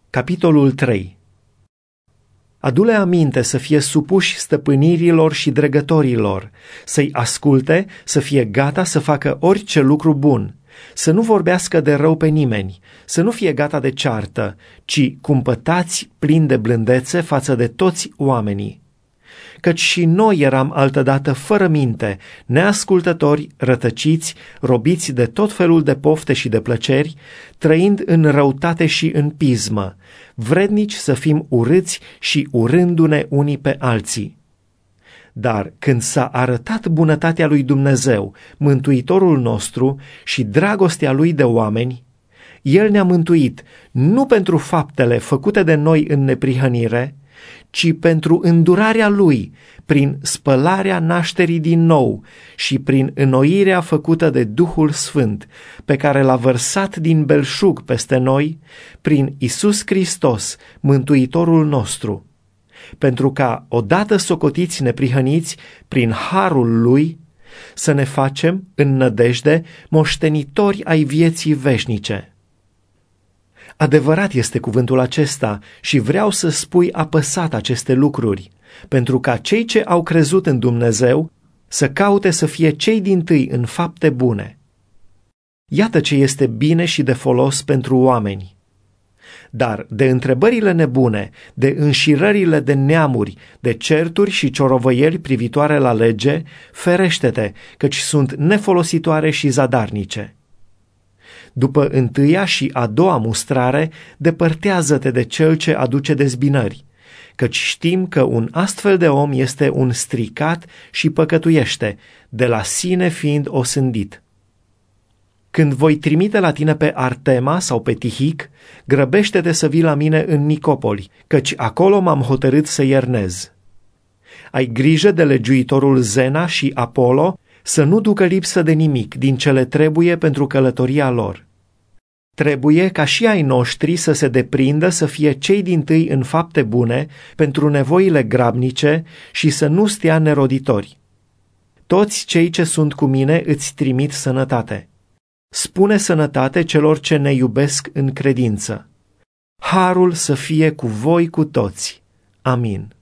Capitolul 3. Adu-le aminte să fie supuși stăpânirilor și dregătorilor, să-i asculte, să fie gata să facă orice lucru bun, să nu vorbească de rău pe nimeni, să nu fie gata de ceartă, ci cumpătați plini de blândețe față de toți oamenii. Căci și noi eram altădată fără minte, neascultători, rătăciți, robiți de tot felul de pofte și de plăceri, trăind în răutate și în pismă, vrednici să fim urâți și urându-ne unii pe alții. Dar când s-a arătat bunătatea lui Dumnezeu, Mântuitorul nostru, și dragostea lui de oameni, El ne-a mântuit nu pentru faptele făcute de noi în neprihănire, ci pentru îndurarea Lui, prin spălarea nașterii din nou și prin înnoirea făcută de Duhul Sfânt, pe care l-a vărsat din belșug peste noi, prin Iisus Hristos, Mântuitorul nostru, pentru ca, odată socotiți neprihăniți, prin harul Lui, să ne facem, în nădejde, moștenitori ai vieții veșnice. Adevărat este cuvântul acesta și vreau să spui apăsat aceste lucruri, pentru ca cei ce au crezut în Dumnezeu să caute să fie cei dintâi în fapte bune. Iată ce este bine și de folos pentru oameni. Dar de întrebările nebune, de înșirările de neamuri, de certuri și ciorovăieli privitoare la lege, ferește-te, căci sunt nefolositoare și zadarnice. După întâia și a doua mustrare, depărtează-te de cel ce aduce dezbinări, căci știm că un astfel de om este un stricat și păcătuiește, de la sine fiind osândit. Când voi trimite la tine pe Artema sau pe Tihic, grăbește-te să vii la mine în Nicopoli, căci acolo m-am hotărât să iernez. Ai grijă de legiuitorul Zena și Apolo, să nu ducă lipsă de nimic din cele trebuie pentru călătoria lor. Trebuie ca și ai noștri să se deprindă să fie cei dintâi în fapte bune pentru nevoile grabnice și să nu stea neroditori. Toți cei ce sunt cu mine îți trimit sănătate. Spune sănătate celor ce ne iubesc în credință. Harul să fie cu voi cu toți. Amin.